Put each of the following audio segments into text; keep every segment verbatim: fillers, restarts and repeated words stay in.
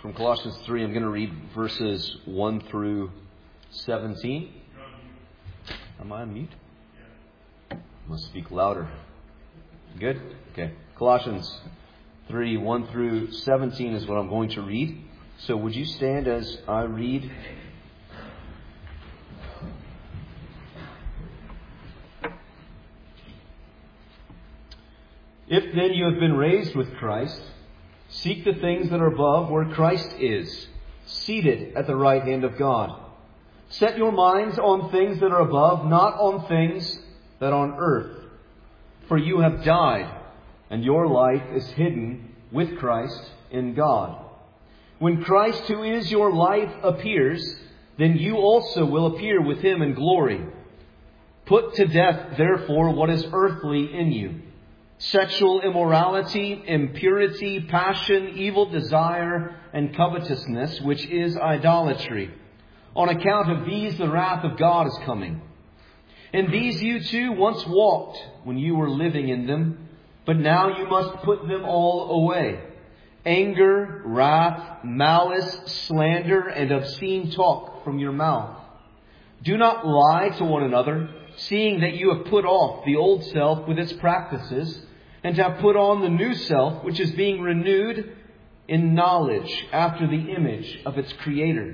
From Colossians three, I'm going to read verses one through seventeen. Am I on mute? I must speak louder. Good? Okay. Colossians three, one through seventeen is what I'm going to read. So would you stand as I read? If then you have been raised with Christ, seek the things that are above where Christ is, seated at the right hand of God. Set your minds on things that are above, not on things that are on earth. For you have died, and your life is hidden with Christ in God. When Christ, who is your life, appears, then you also will appear with Him in glory. Put to death, therefore, what is earthly in you: sexual immorality, impurity, passion, evil desire, and covetousness, which is idolatry. On account of these, the wrath of God is coming. In these you too once walked when you were living in them, but now you must put them all away: anger, wrath, malice, slander, and obscene talk from your mouth. Do not lie to one another, seeing that you have put off the old self with its practices, and have put on the new self, which is being renewed in knowledge after the image of its Creator.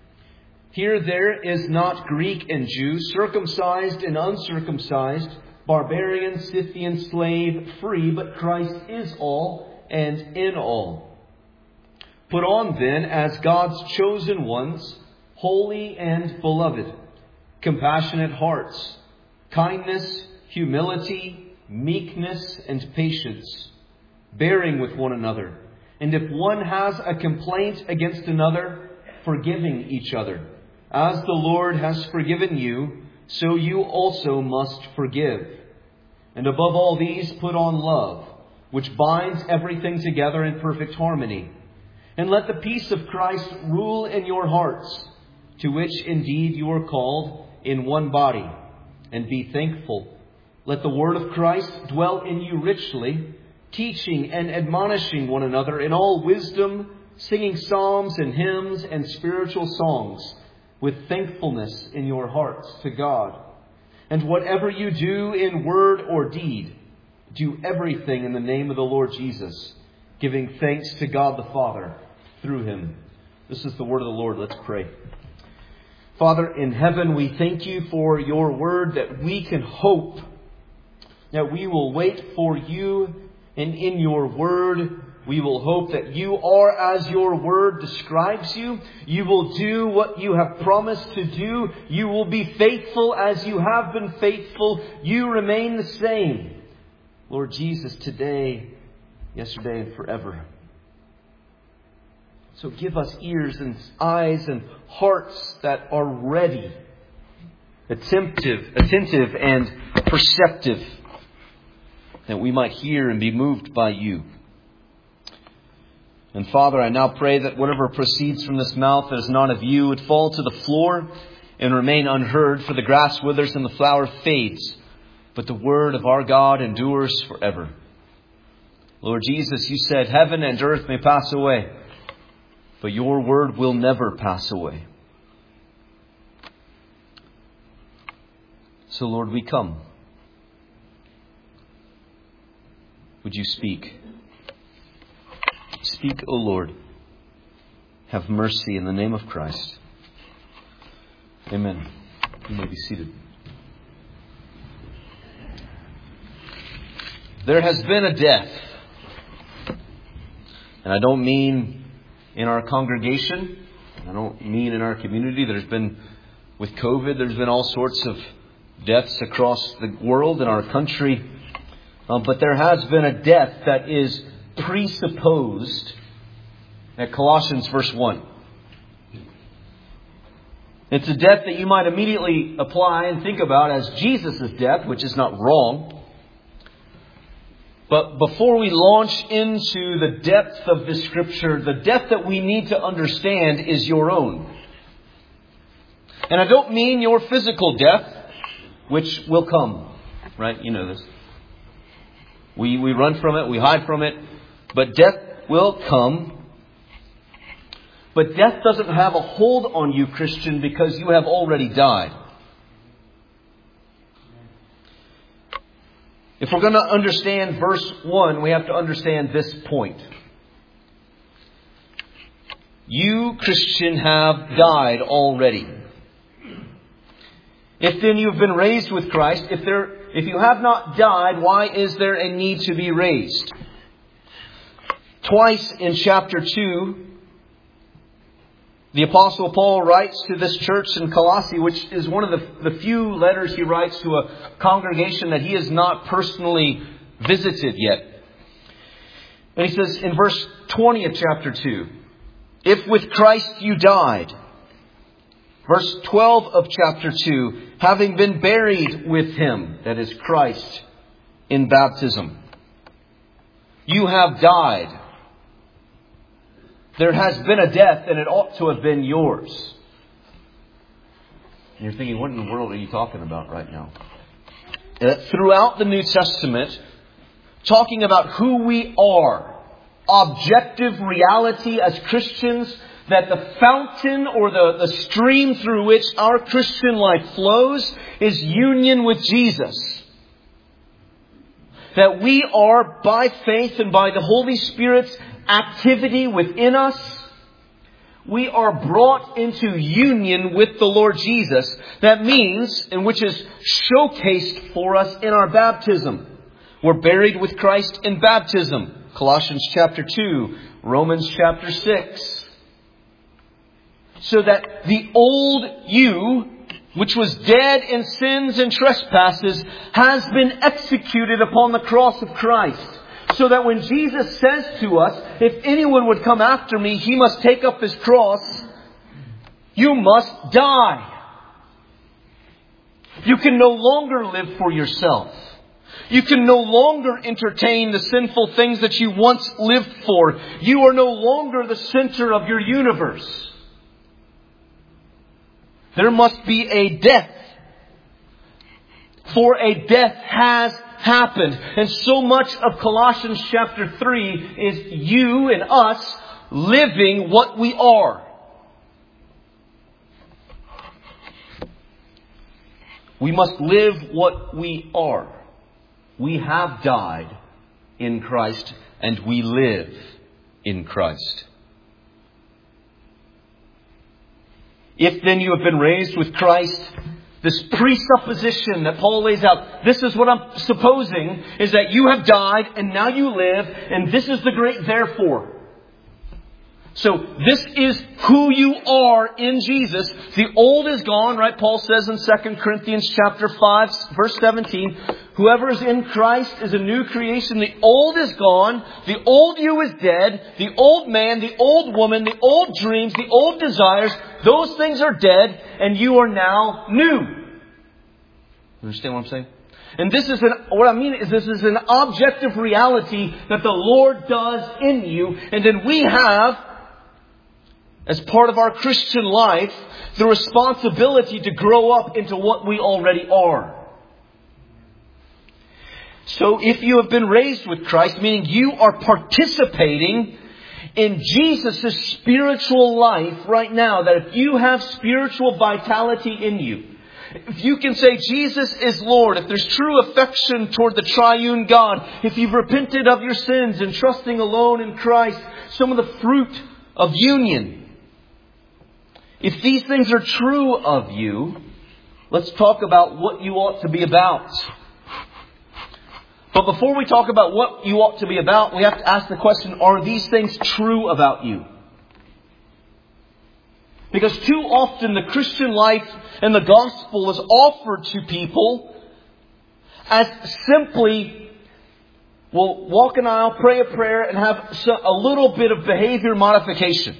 Here there is not Greek and Jew, circumcised and uncircumcised, barbarian, Scythian, slave, free, but Christ is all and in all. Put on then, as God's chosen ones, holy and beloved, compassionate hearts, kindness, humility, meekness, and patience, bearing with one another. And if one has a complaint against another, forgiving each other. As the Lord has forgiven you, so you also must forgive. And above all these, put on love, which binds everything together in perfect harmony. And let the peace of Christ rule in your hearts, to which indeed you are called in one body. And be thankful. Let the word of Christ dwell in you richly, teaching and admonishing one another in all wisdom, singing psalms and hymns and spiritual songs, with thankfulness in your hearts to God. And whatever you do in word or deed, do everything in the name of the Lord Jesus, giving thanks to God the Father through Him. This is the word of the Lord. Let's pray. Father in heaven, we thank you for your word, that we can hope that we will wait for you, and in your word we will hope that you are as your word describes you. You will do what you have promised to do. You will be faithful as you have been faithful. You remain the same, Lord Jesus, today, yesterday, and forever. So give us ears and eyes and hearts that are ready, attentive, attentive and perceptive, that we might hear and be moved by you. And Father, I now pray that whatever proceeds from this mouth that is not of you would fall to the floor and remain unheard, for the grass withers and the flower fades, but the word of our God endures forever. Lord Jesus, you said heaven and earth may pass away, but your word will never pass away. So Lord, we come. Would you speak? Speak, O Lord. Have mercy in the name of Christ. Amen. You may be seated. There has been a death. And I don't mean in our congregation. I don't mean in our community. There's been, with COVID, there's been all sorts of deaths across the world and our country. Um, but there has been a death that is presupposed at Colossians verse one. It's a death that you might immediately apply and think about as Jesus' death, which is not wrong. But before we launch into the depth of the Scripture, the death that we need to understand is your own. And I don't mean your physical death, which will come, right? You know this. We, we run from it, we hide from it, but death will come. But death doesn't have a hold on you, Christian, because you have already died. If we're going to understand verse one, we have to understand this point. You, Christian, have died already. If then you've been raised with Christ, if there, if you have not died, why is there a need to be raised? Twice in chapter two, the Apostle Paul writes to this church in Colossae, which is one of the, the few letters he writes to a congregation that he has not personally visited yet. And he says in verse twenty of chapter two, if with Christ you died. Verse twelve of chapter two, having been buried with Him, that is Christ, in baptism. You have died. There has been a death, and it ought to have been yours. And you're thinking, what in the world are you talking about right now? Uh, throughout the New Testament, talking about who we are, objective reality as Christians, that the fountain or the, the stream through which our Christian life flows is union with Jesus. That we are, by faith and by the Holy Spirit's activity within us, we are brought into union with the Lord Jesus. That means, and which is showcased for us in our baptism. We're buried with Christ in baptism. Colossians chapter two, Romans chapter six. So that the old you, which was dead in sins and trespasses, has been executed upon the cross of Christ. So that when Jesus says to us, if anyone would come after me, he must take up his cross. You must die. You can no longer live for yourself. You can no longer entertain the sinful things that you once lived for. You are no longer the center of your universe. There must be a death. For a death has happened. And so much of Colossians chapter three is you and us living what we are. We must live what we are. We have died in Christ and we live in Christ. If then you have been raised with Christ, this presupposition that Paul lays out, this is what I'm supposing, is that you have died and now you live, and this is the great therefore. So this is who you are in Jesus. The old is gone, right? Paul says in Second Corinthians chapter five, verse seventeen, whoever is in Christ is a new creation. The old is gone. The old you is dead. The old man, the old woman, the old dreams, the old desires, those things are dead, and you are now new. Understand what I'm saying? And this is an, what I mean is this is an objective reality that the Lord does in you. And then we have, as part of our Christian life, the responsibility to grow up into what we already are. So if you have been raised with Christ, meaning you are participating in Jesus' spiritual life right now, that if you have spiritual vitality in you, if you can say Jesus is Lord, if there's true affection toward the triune God, if you've repented of your sins and trusting alone in Christ, some of the fruit of union, if these things are true of you, let's talk about what you ought to be about. But before we talk about what you ought to be about, we have to ask the question, are these things true about you? Because too often the Christian life and the gospel is offered to people as simply, well, walk an aisle, pray a prayer, and have a little bit of behavior modification.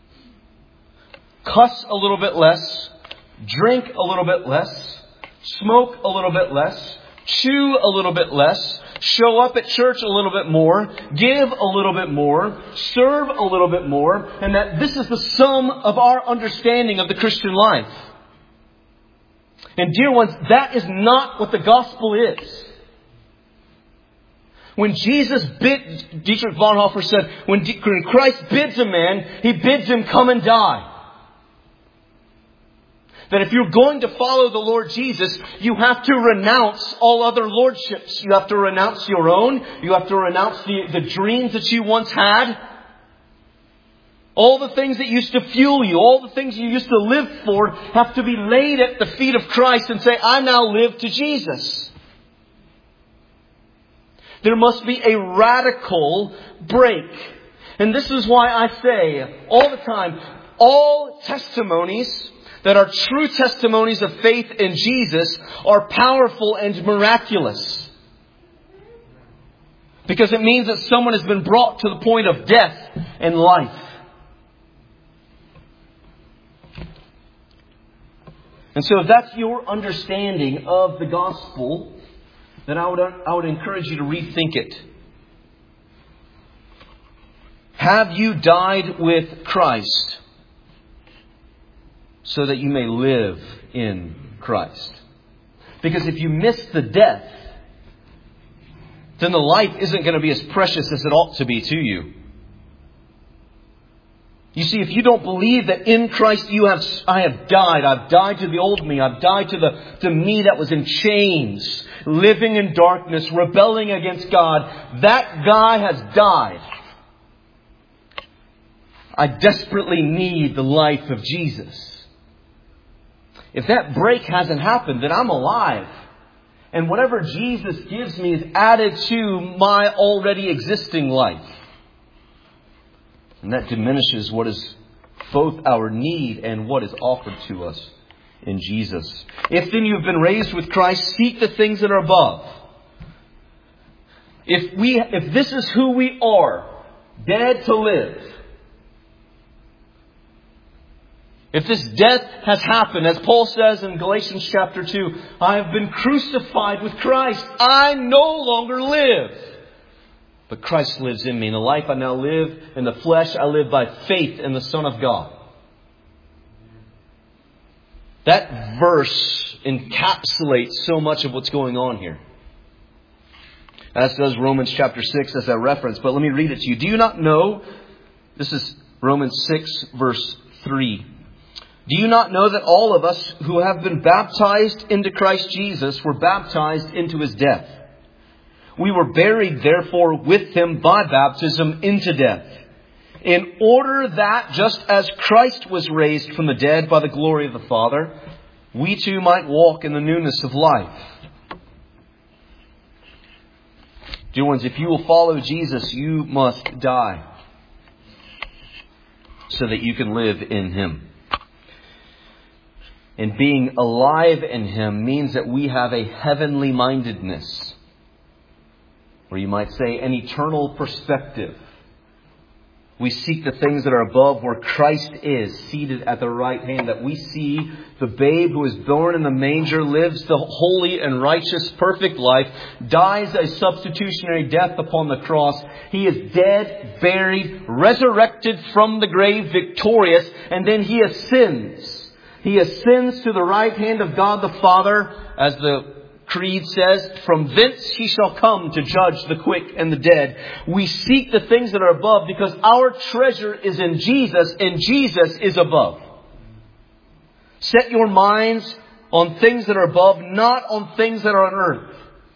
Cuss a little bit less, drink a little bit less, smoke a little bit less, chew a little bit less, show up at church a little bit more, give a little bit more, serve a little bit more, and that this is the sum of our understanding of the Christian life. And dear ones, that is not what the gospel is. When Jesus bid, Dietrich Bonhoeffer said, when Christ bids a man, He bids him come and die. That if you're going to follow the Lord Jesus, you have to renounce all other lordships. You have to renounce your own. You have to renounce the, the dreams that you once had. All the things that used to fuel you, all the things you used to live for, have to be laid at the feet of Christ and say, I now live to Jesus. There must be a radical break. And this is why I say all the time, all testimonies that are true testimonies of faith in Jesus are powerful and miraculous. Because it means that someone has been brought to the point of death and life. And so if that's your understanding of the gospel, then I would, I would encourage you to rethink it. Have you died with Christ so that you may live in Christ? Because if you miss the death, then the life isn't going to be as precious as it ought to be to you. You see, if you don't believe that in Christ you have, I have died, I've died to the old me, I've died to the to me that was in chains, living in darkness, rebelling against God, that guy has died. I desperately need the life of Jesus. If that break hasn't happened, then I'm alive. And whatever Jesus gives me is added to my already existing life. And that diminishes what is both our need and what is offered to us in Jesus. If then you have been raised with Christ, seek the things that are above. If we, if this is who we are, dead to live. If this death has happened, as Paul says in Galatians chapter two, I have been crucified with Christ. I no longer live. But Christ lives in me. In the life I now live in the flesh, I live by faith in the Son of God. That verse encapsulates so much of what's going on here. As does Romans chapter six as I reference. But let me read it to you. Do you not know? This is Romans six verse three. Do you not know that all of us who have been baptized into Christ Jesus were baptized into His death? We were buried, therefore, with Him by baptism into death, in order that, just as Christ was raised from the dead by the glory of the Father, we too might walk in the newness of life. Dear ones, if you will follow Jesus, you must die so that you can live in Him. And being alive in Him means that we have a heavenly mindedness. Or you might say an eternal perspective. We seek the things that are above where Christ is, seated at the right hand. That we see the babe who is born in the manger, lives the holy and righteous, perfect life, dies a substitutionary death upon the cross. He is dead, buried, resurrected from the grave, victorious, and then He ascends. He ascends to the right hand of God the Father, as the Creed says, from thence He shall come to judge the quick and the dead. We seek the things that are above because our treasure is in Jesus and Jesus is above. Set your minds on things that are above, not on things that are on earth.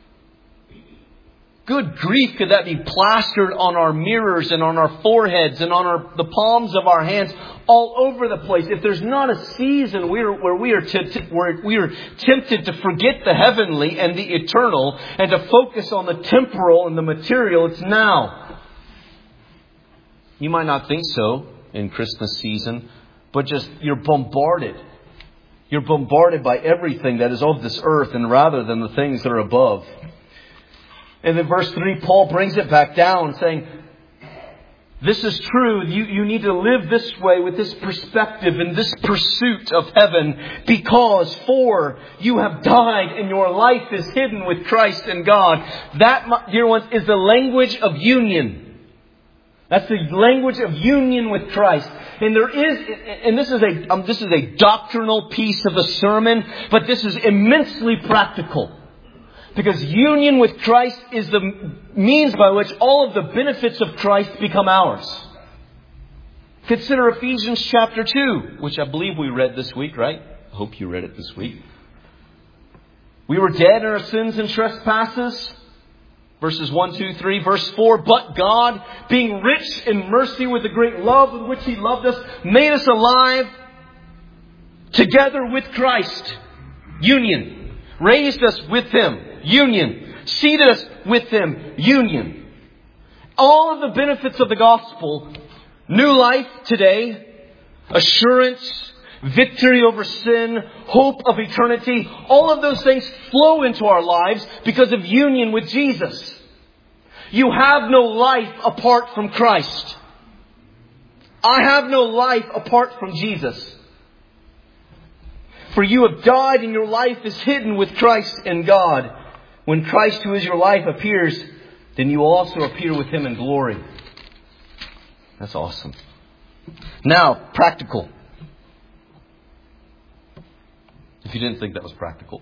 Good grief, could that be plastered on our mirrors and on our foreheads and on our, the palms of our hands, all over the place. If there's not a season where, where, we are t- t- where we are tempted to forget the heavenly and the eternal and to focus on the temporal and the material, it's now. You might not think so in Christmas season, but just you're bombarded. You're bombarded by everything that is of this earth and rather than the things that are above. And in verse three, Paul brings it back down saying, this is true. You, you need to live this way with this perspective and this pursuit of heaven because for you have died and your life is hidden with Christ in God. That, dear ones, is the language of union. That's the language of union with Christ. And there is, and this is a, um, this is a doctrinal piece of the sermon, but this is immensely practical. Because union with Christ is the means by which all of the benefits of Christ become ours. Consider Ephesians chapter two, which I believe we read this week, right? I hope you read it this week. We were dead in our sins and trespasses. Verses one, two, three, verse four. But God, being rich in mercy with the great love with which He loved us, made us alive together with Christ. Union. Raised us with Him. Union. Seated us with Him. Union. All of the benefits of the gospel. New life today. Assurance. Victory over sin. Hope of eternity. All of those things flow into our lives because of union with Jesus. You have no life apart from Christ. I have no life apart from Jesus. For you have died and your life is hidden with Christ in God. When Christ, who is your life, appears, then you will also appear with Him in glory. That's awesome. Now, practical. If you didn't think that was practical.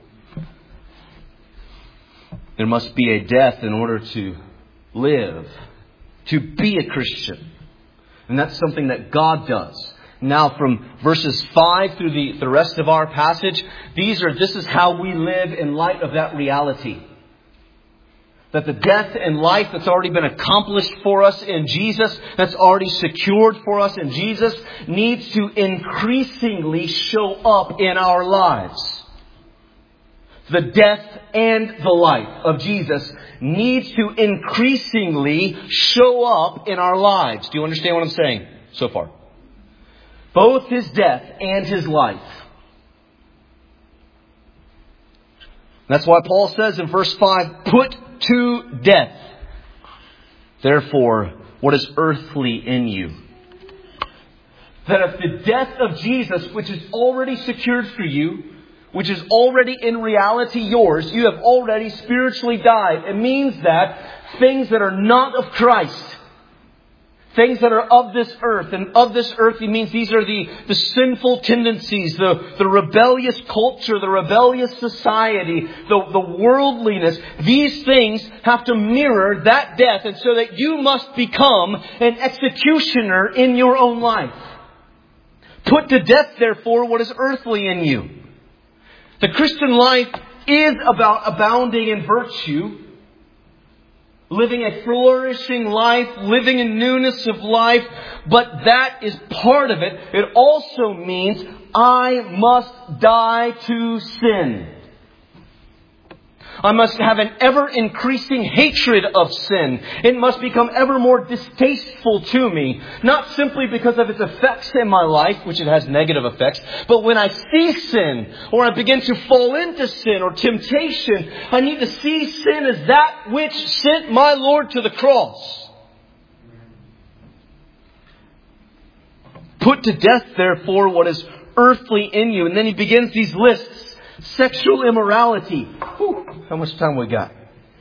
There must be a death in order to live. To be a Christian. And that's something that God does. Now from verses five through the, the rest of our passage, these are this is how we live in light of that reality. That the death and life that's already been accomplished for us in Jesus, that's already secured for us in Jesus, needs to increasingly show up in our lives. The death and the life of Jesus needs to increasingly show up in our lives. Do you understand what I'm saying so far? Both His death and His life. That's why Paul says in verse five, put to death, therefore, what is earthly in you. That if the death of Jesus, which is already secured for you, which is already in reality yours, you have already spiritually died. It means that things that are not of Christ, things that are of this earth, and of this earth, it means these are the, the sinful tendencies, the, the rebellious culture, the rebellious society, the, the worldliness. These things have to mirror that death, and so that you must become an executioner in your own life. Put to death, therefore, what is earthly in you. The Christian life is about abounding in virtue, living a flourishing life, living in newness of life, but that is part of it. It also means I must die to sin. I must have an ever-increasing hatred of sin. It must become ever more distasteful to me. Not simply because of its effects in my life, which it has negative effects, but when I see sin, or I begin to fall into sin or temptation, I need to see sin as that which sent my Lord to the cross. Put to death, therefore, what is earthly in you. And then he begins these lists. Sexual immorality. Whew, how much time we got?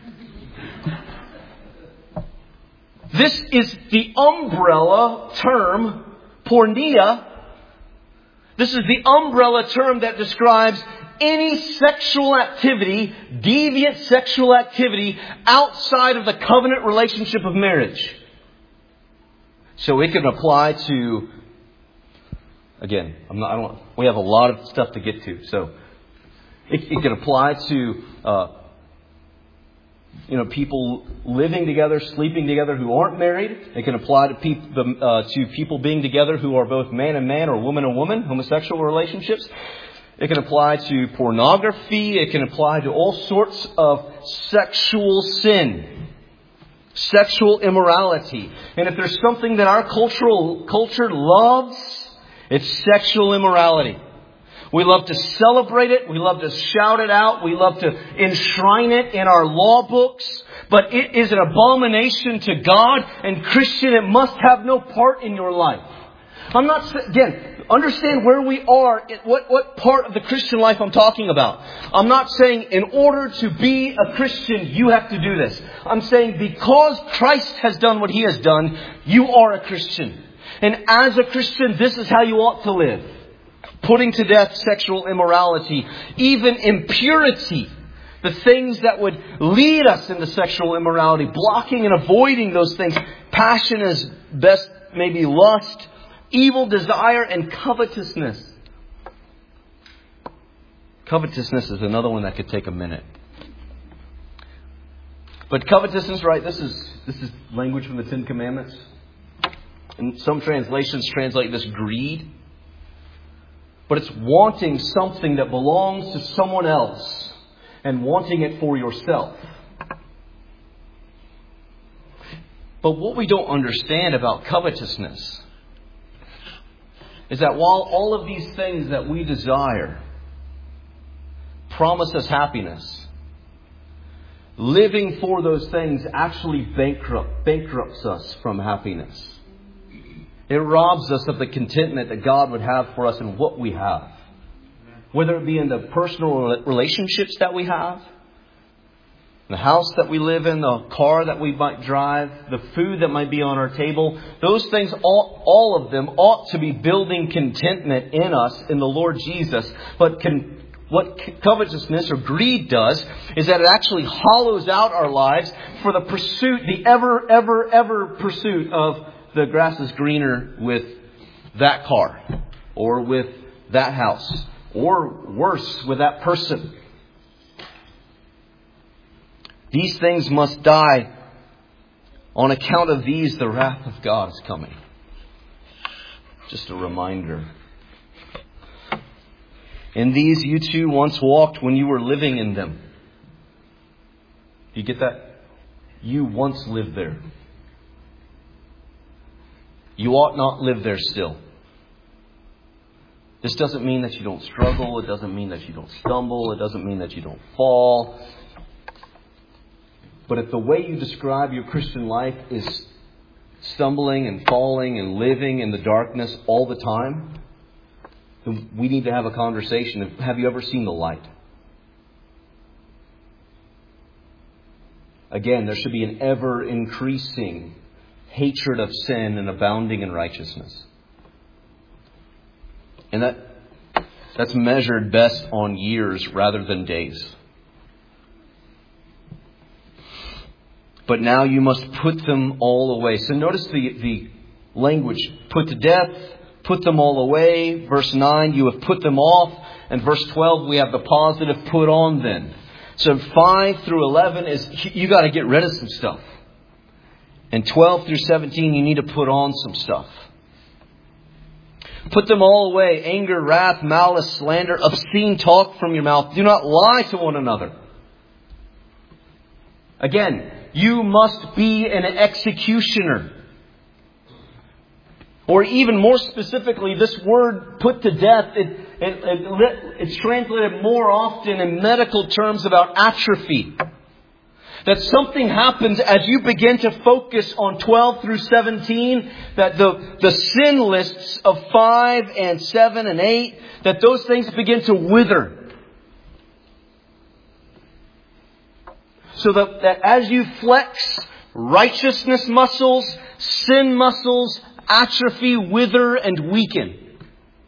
This is the umbrella term, porneia. This is the umbrella term that describes any sexual activity, deviant sexual activity outside of the covenant relationship of marriage. So it can apply to, again, I'm not, I don't, we have a lot of stuff to get to, so It, it can apply to, uh, you know, people living together, sleeping together who aren't married. It can apply to people uh, to people being together who are both man and man or woman and woman, homosexual relationships. It can apply to pornography. It can apply to all sorts of sexual sin, sexual immorality. And if there's something that our cultural culture loves, it's sexual immorality. We love to celebrate it. We love to shout it out. We love to enshrine it in our law books. But it is an abomination to God. And Christian, it must have no part in your life. I'm not, again, understand where we are, what, what part of the Christian life I'm talking about. I'm not saying in order to be a Christian, you have to do this. I'm saying because Christ has done what He has done, you are a Christian. And as a Christian, this is how you ought to live. Putting to death sexual immorality, even impurity. The things that would lead us into sexual immorality, blocking and avoiding those things. Passion is best maybe lust, evil desire, and covetousness. Covetousness is another one that could take a minute. But covetousness, right, this is this is language from the Ten Commandments. And some translations translate this greed. But it's wanting something that belongs to someone else and wanting it for yourself. But what we don't understand about covetousness is that while all of these things that we desire promise us happiness, living for those things actually bankrupt, bankrupts us from happiness. It robs us of the contentment that God would have for us in what we have. Whether it be in the personal relationships that we have, the house that we live in, the car that we might drive, the food that might be on our table. Those things, all, all of them ought to be building contentment in us in the Lord Jesus. But can, what covetousness or greed does is that it actually hollows out our lives for the pursuit, the ever, ever, ever pursuit of the grass is greener with that car or with that house or worse with that person. These things must die. On account of these, the wrath of God is coming. Just a reminder. In these you too once walked when you were living in them. Do you get that? You once lived there. You ought not live there still. This doesn't mean that you don't struggle. It doesn't mean that you don't stumble. It doesn't mean that you don't fall. But if the way you describe your Christian life is stumbling and falling and living in the darkness all the time, then we need to have a conversation of, have you ever seen the light? Again, there should be an ever increasing hatred of sin and abounding in righteousness. And that that's measured best on years rather than days. But now you must put them all away. So notice the, the language. Put to death, put them all away. Verse nine, you have put them off. And verse twelve, we have the positive put on then. So five through eleven is you got to get rid of some stuff. And twelve through seventeen, you need to put on some stuff. Put them all away. Anger, wrath, malice, slander, obscene talk from your mouth. Do not lie to one another. Again, you must be an executioner. Or even more specifically, this word put to death, it, it, it, it's translated more often in medical terms about atrophy. That something happens as you begin to focus on twelve through seventeen, that the, the sin lists of five and seven and eight, that those things begin to wither. So that, that as you flex righteousness muscles, sin muscles atrophy, wither, and weaken.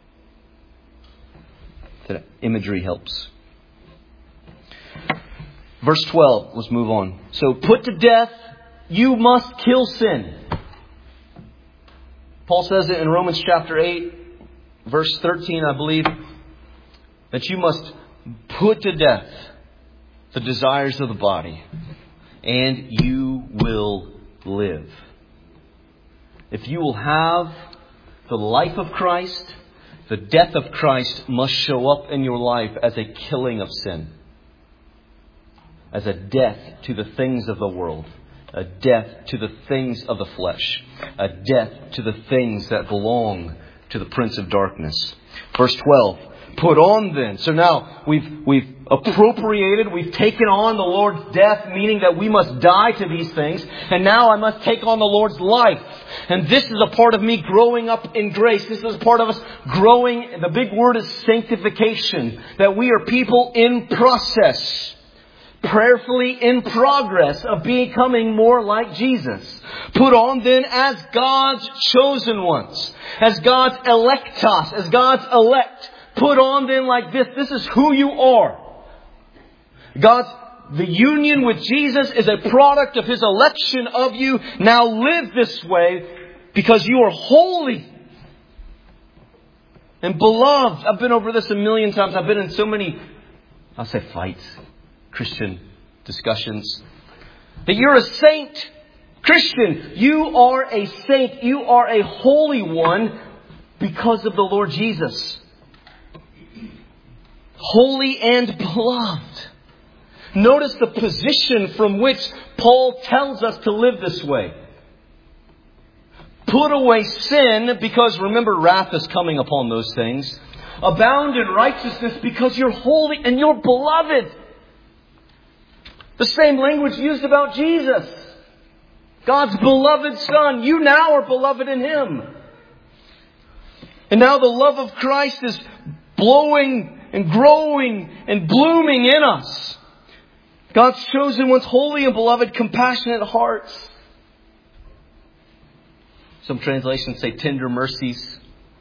That imagery helps. Verse twelve, let's move on. So put to death, you must kill sin. Paul says it in Romans chapter eight, verse thirteen, I believe, that you must put to death the desires of the body, and you will live. If you will have the life of Christ, the death of Christ must show up in your life as a killing of sin. As a death to the things of the world. A death to the things of the flesh. A death to the things that belong to the prince of darkness. Verse twelve. Put on then. So now we've we've appropriated, we've taken on the Lord's death, meaning that we must die to these things. And now I must take on the Lord's life. And this is a part of me growing up in grace. This is a part of us growing. The big word is sanctification. That we are people in process. Prayerfully in progress of becoming more like Jesus. Put on then as God's chosen ones. As God's electos. As God's elect. Put on then like this. This is who you are. God's the union with Jesus is a product of His election of you. Now live this way because you are holy and beloved. I've been over this a million times. I've been in so many, I'll say fights, Christian discussions. That you're a saint. Christian, you are a saint. You are a holy one because of the Lord Jesus. Holy and beloved. Notice the position from which Paul tells us to live this way. Put away sin, because remember, wrath is coming upon those things. Abound in righteousness, because you're holy and you're beloved. The same language used about Jesus. God's beloved Son. You now are beloved in Him. And now the love of Christ is blowing and growing and blooming in us. God's chosen ones, holy and beloved, compassionate hearts. Some translations say tender mercies.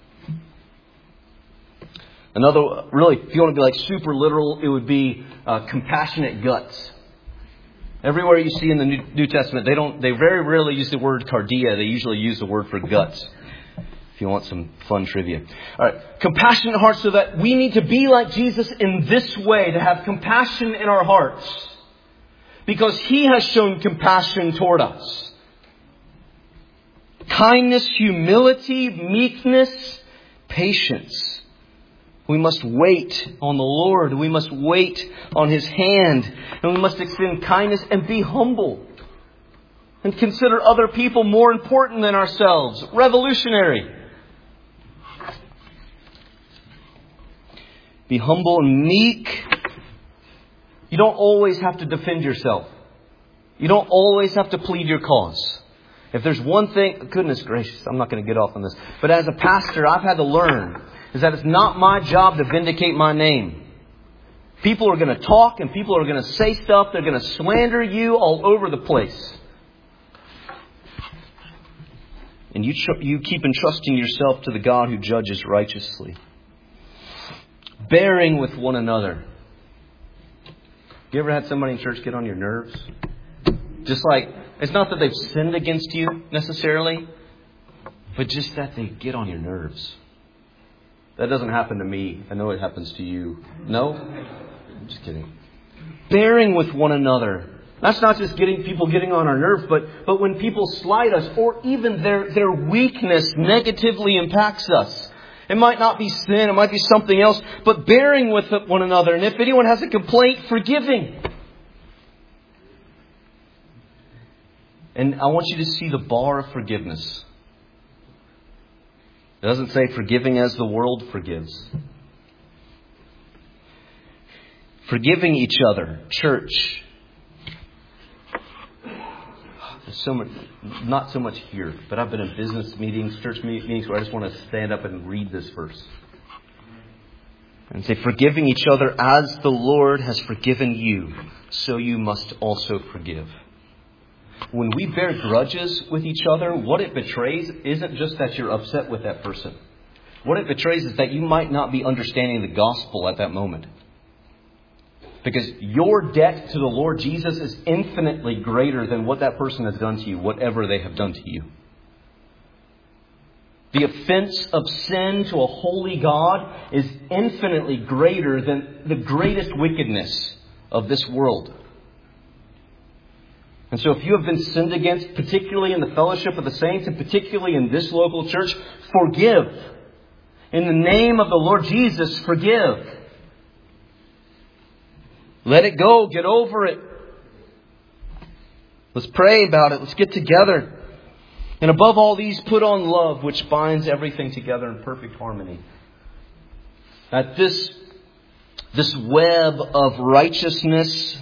Another, really, if you want to be like super literal, it would be uh, compassionate guts. Everywhere you see in the New, New Testament, they don't. They very rarely use the word cardia. They usually use the word for guts. If you want some fun trivia. All right. Compassionate hearts, so that we need to be like Jesus in this way, to have compassion in our hearts. Because He has shown compassion toward us. Kindness, humility, meekness, patience. We must wait on the Lord. We must wait on His hand. And we must extend kindness and be humble. And consider other people more important than ourselves. Revolutionary. Be humble and meek. You don't always have to defend yourself. You don't always have to plead your cause. If there's one thing, goodness gracious, I'm not going to get off on this. But as a pastor, I've had to learn is that it's not my job to vindicate my name. People are going to talk and people are going to say stuff. They're going to slander you all over the place. And you, tr- you keep entrusting yourself to the God who judges righteously. Bearing with one another. You ever had somebody in church get on your nerves? Just like, it's not that they've sinned against you necessarily, but just that they get on your nerves. That doesn't happen to me. I know it happens to you. No? I'm just kidding. Bearing with one another. That's not just getting people getting on our nerves, but, but when people slight us, or even their, their weakness negatively impacts us. It might not be sin, it might be something else, but bearing with one another. And if anyone has a complaint, forgiving. And I want you to see the bar of forgiveness. It doesn't say forgiving as the world forgives. Forgiving each other. Church. There's so much, not so much here, but I've been in business meetings, church meetings, where I just want to stand up and read this verse. And say, forgiving each other as the Lord has forgiven you, so you must also forgive. When we bear grudges with each other, what it betrays isn't just that you're upset with that person. What it betrays is that you might not be understanding the gospel at that moment. Because your debt to the Lord Jesus is infinitely greater than what that person has done to you, whatever they have done to you. The offense of sin to a holy God is infinitely greater than the greatest wickedness of this world. And so if you have been sinned against, particularly in the fellowship of the saints, and particularly in this local church, forgive. In the name of the Lord Jesus, forgive. Let it go. Get over it. Let's pray about it. Let's get together. And above all these, put on love, which binds everything together in perfect harmony. That this, this web of righteousness,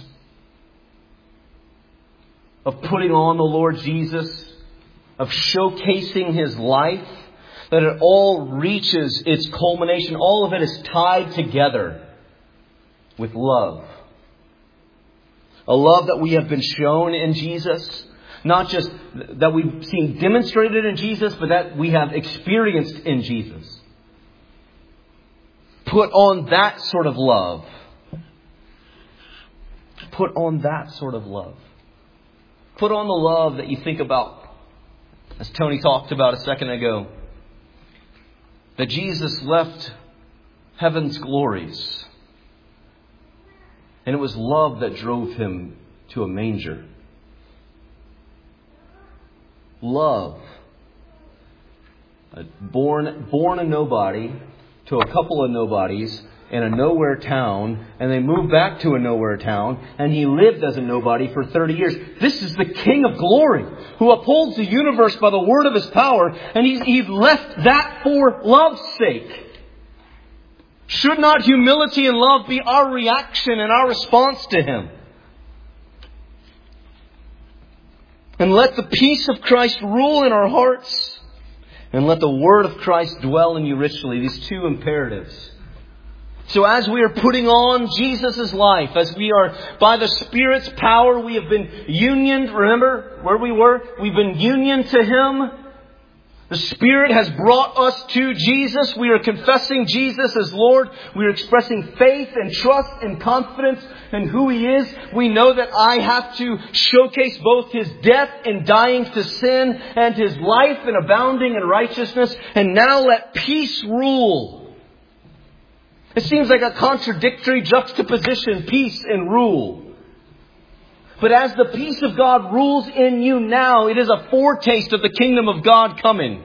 of putting on the Lord Jesus, of showcasing His life, that it all reaches its culmination. All of it is tied together with love. A love that we have been shown in Jesus. Not just that we've seen demonstrated in Jesus, but that we have experienced in Jesus. Put on that sort of love. Put on that sort of love. Put on the love that you think about, as Tony talked about a second ago, that Jesus left heaven's glories. And it was love that drove him to a manger. Love. Born, born a nobody to a couple of nobodies in a nowhere town, and they moved back to a nowhere town, and he lived as a nobody for thirty years. This is the King of glory, who upholds the universe by the word of his power, and he's, he's left that for love's sake. Should not humility and love be our reaction and our response to him? And let the peace of Christ rule in our hearts, and let the word of Christ dwell in you richly. These two imperatives. So as we are putting on Jesus' life, as we are, by the Spirit's power, we have been unioned. Remember where we were? We've been unioned to Him. The Spirit has brought us to Jesus. We are confessing Jesus as Lord. We are expressing faith and trust and confidence in who He is. We know that I have to showcase both His death in dying to sin and His life in abounding in righteousness. And now let peace rule. It seems like a contradictory juxtaposition, peace and rule. But as the peace of God rules in you now, it is a foretaste of the kingdom of God coming.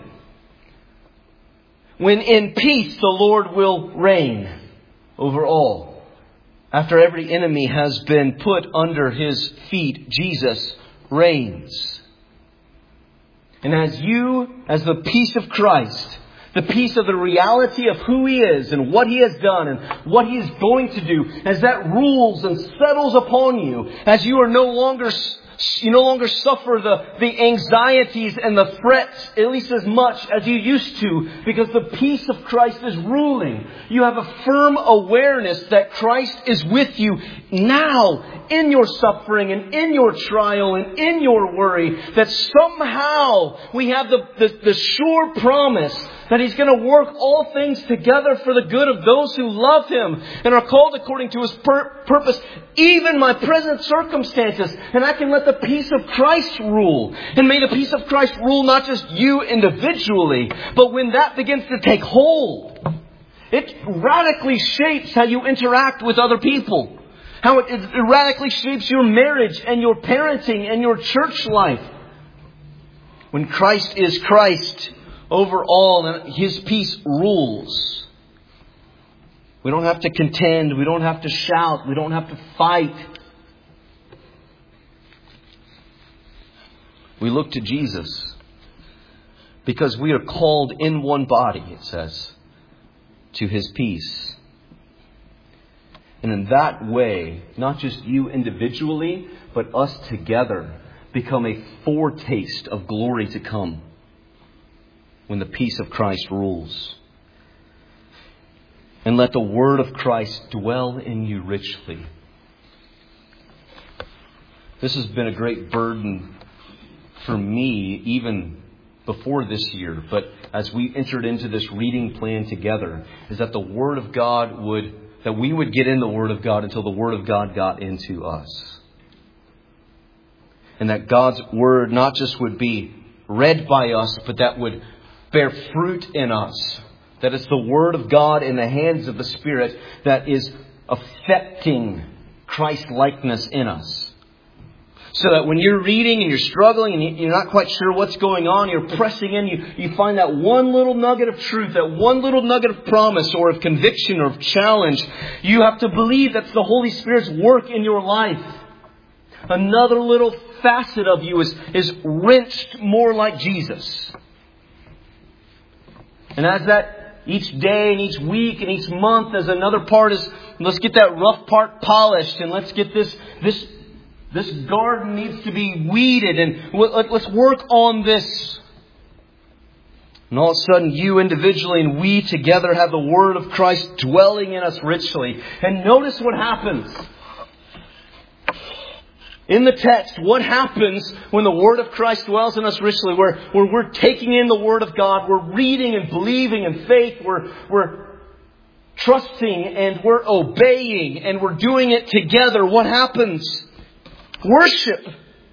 When in peace the Lord will reign over all. After every enemy has been put under His feet, Jesus reigns. And as you, as the peace of Christ, the peace of the reality of who He is and what He has done and what He is going to do, as that rules and settles upon you, as you are no longer, you no longer suffer the, the anxieties and the threats, at least as much as you used to, because the peace of Christ is ruling. You have a firm awareness that Christ is with you now in your suffering and in your trial and in your worry, that somehow we have the, the, the sure promise that He's going to work all things together for the good of those who love Him and are called according to His pur- purpose, even my present circumstances. And I can let the peace of Christ rule. And may the peace of Christ rule not just you individually, but when that begins to take hold, it radically shapes how you interact with other people. How it, it radically shapes your marriage and your parenting and your church life. When Christ is Christ over all and His peace rules, we don't have to contend. We don't have to shout. We don't have to fight. We look to Jesus because we are called in one body, it says, to His peace. And in that way, not just you individually, but us together become a foretaste of glory to come when the peace of Christ rules. And let the word of Christ dwell in you richly. This has been a great burden for me even before this year. But as we entered into this reading plan together, is that the Word of God would, that we would get in the Word of God until the Word of God got into us. And that God's Word not just would be read by us, but that would bear fruit in us. That it's the Word of God in the hands of the Spirit that is affecting Christ-likeness in us. So that when you're reading and you're struggling and you're not quite sure what's going on, you're pressing in, you, you find that one little nugget of truth, that one little nugget of promise or of conviction or of challenge. You have to believe that's the Holy Spirit's work in your life. Another little facet of you is, is wrenched more like Jesus. And as that each day and each week and each month, as another part is, let's get that rough part polished and let's get this, this, this garden needs to be weeded and let's work on this. And all of a sudden you individually and we together have the Word of Christ dwelling in us richly. And notice what happens. In the text, what happens when the Word of Christ dwells in us richly? Where, where we're taking in the Word of God, we're reading and believing in faith, we're, we're trusting and we're obeying and we're doing it together, what happens? Worship.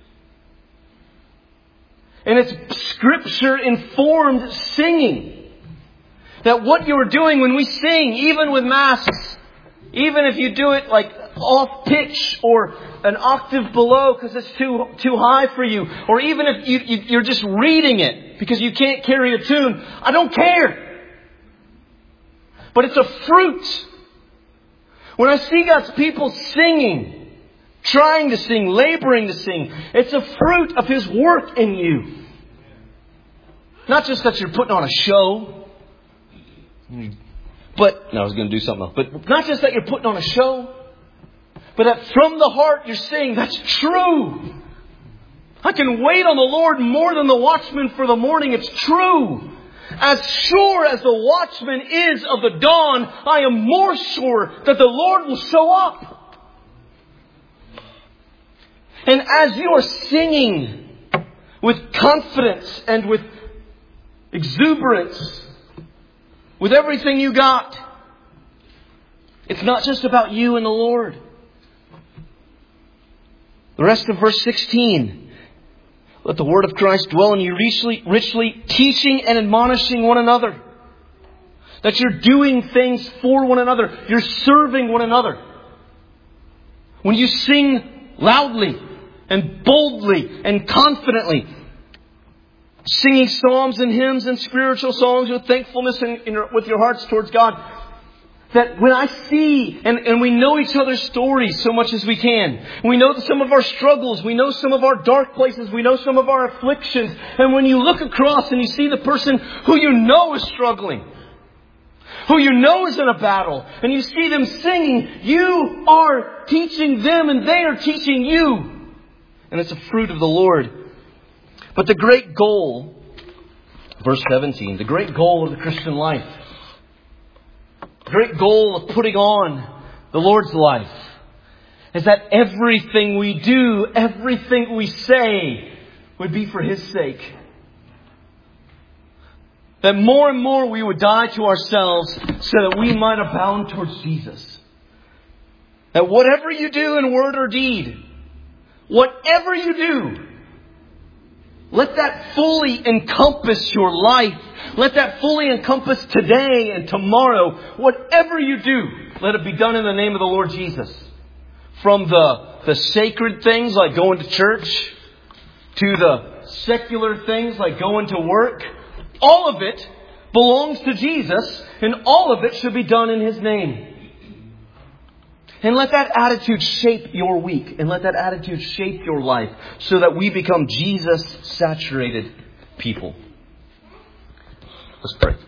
And it's Scripture-informed singing. That what you're doing when we sing, even with masks, even if you do it like off pitch or an octave below because it's too too high for you, or even if you, you, you're just reading it because you can't carry a tune, I don't care. But it's a fruit. When I see God's people singing, trying to sing, laboring to sing, it's a fruit of His work in you. Not just that you're putting on a show. But, no, I was going to do something else. But not just that you're putting on a show. But that from the heart you're saying, that's true. I can wait on the Lord more than the watchman for the morning. It's true. As sure as the watchman is of the dawn, I am more sure that the Lord will show up. And as you are singing with confidence and with exuberance, with everything you got, it's not just about you and the Lord. The rest of verse sixteen. Let the word of Christ dwell in you richly, richly teaching and admonishing one another. That you're doing things for one another. You're serving one another. When you sing loudly and boldly and confidently, singing psalms and hymns and spiritual songs with thankfulness in, in, with your hearts towards God. That when I see, and, and we know each other's stories so much as we can. We know some of our struggles. We know some of our dark places. We know some of our afflictions. And when you look across and you see the person who you know is struggling, who you know is in a battle, and you see them singing, you are teaching them and they are teaching you. And it's a fruit of the Lord. But the great goal, verse seventeen, the great goal of the Christian life, the great goal of putting on the Lord's life, is that everything we do, everything we say, would be for His sake. That more and more we would die to ourselves so that we might abound towards Jesus. That whatever you do in word or deed, whatever you do, let that fully encompass your life. Let that fully encompass today and tomorrow. Whatever you do, let it be done in the name of the Lord Jesus. From the, the sacred things like going to church to the secular things like going to work. All of it belongs to Jesus, and all of it should be done in His name. And let that attitude shape your week. And let that attitude shape your life. So that we become Jesus-saturated people. Let's pray.